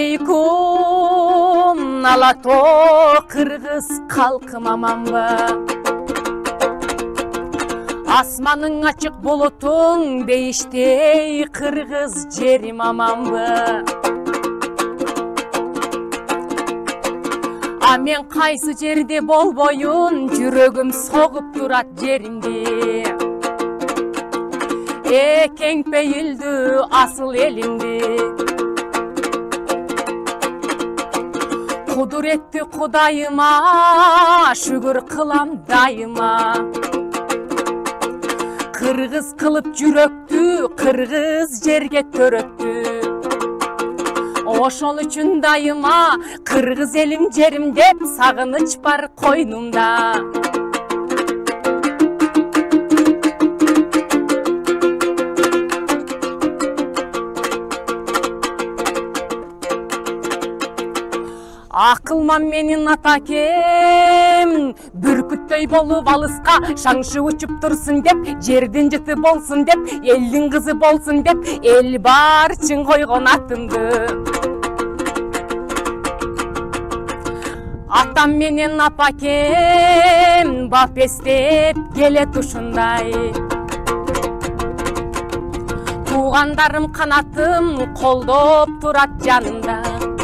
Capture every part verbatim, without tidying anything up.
алейкум, алато кыргыз калкым аманбы? Асманың ачык болотуң дейиштей кыргыз жерим аманбы? А мен кайсы жерде болбоюн, жүрөгүм согуп турат жеримди. Э кең пейилдүү асыл элимди. Кудуретті Кудайыма шүгүр кылам дайыма. Кыргыз кылып жүрөктү, кыргыз жерге төрөктү. Ошол үчүн дайыма кыргыз элим жерим деп сагыныч бар койнумда. Акылман менин атакем, бүркүттөй болуп алыска шаңшы учуп турсун деп, жердин жыты болсун деп, элдин кызы болсун деп, эл барчын койгон атымды. Атам менен апакем бап эстеп келет ушундай. Туугандарым канатым колдоп турат жанымда.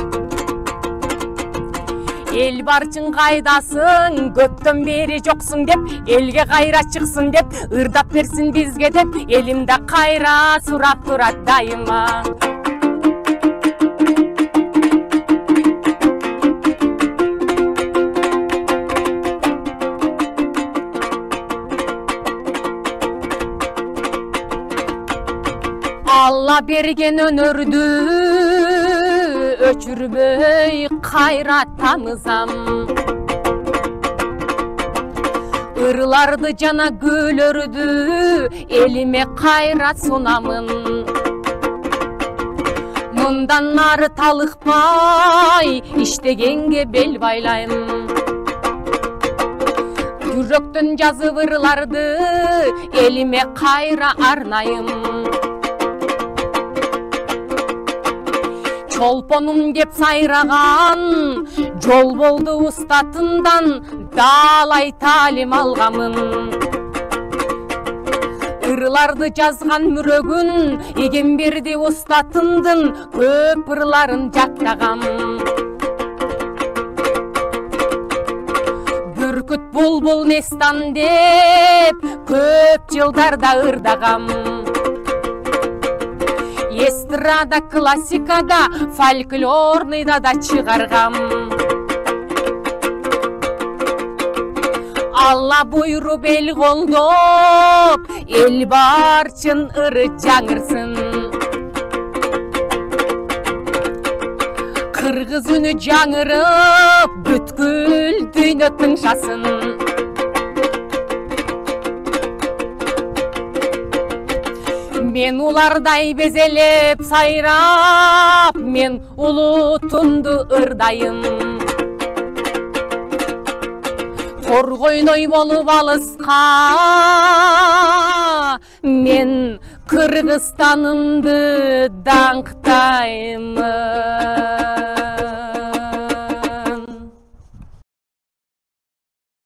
Эл барчын кайдасың, көптөн бери жоксуң деп, элге кайра чыксын деп, ырдап берсин бизге деп, элимде кайра сурап турат дайыма. Алла берген өнөрдү өчүрбөй кайра тамызам. Ырларды жана гүлөрдү элиме кайра сунамын. Мындан ары талыкпай иштегенге бел байлайм. Жүрөктөн жазып ырларды элиме кайра арнайым. Чолпонум деп сайраган жол болду устатындан, далай талим алгамын. Ырларды жазган мүрөгүн эген берди устатындын, көп ырларын жаттагам. Бүркүт булбул нестан деп көп жылдарда ырдагам. Эстрада классикада, фольклорныйда да чыгаргам. Алла буйруп эл колдоп, эл барчын ыры жаңырсын. Кыргыз үнү жаңырып, бүткүл дүйнө тыңшасын. Мен улардай безелеп сайрап, мен улутумду ырдайым. Коргойной болуп алыска, мен Кыргызстанымды даңктайм.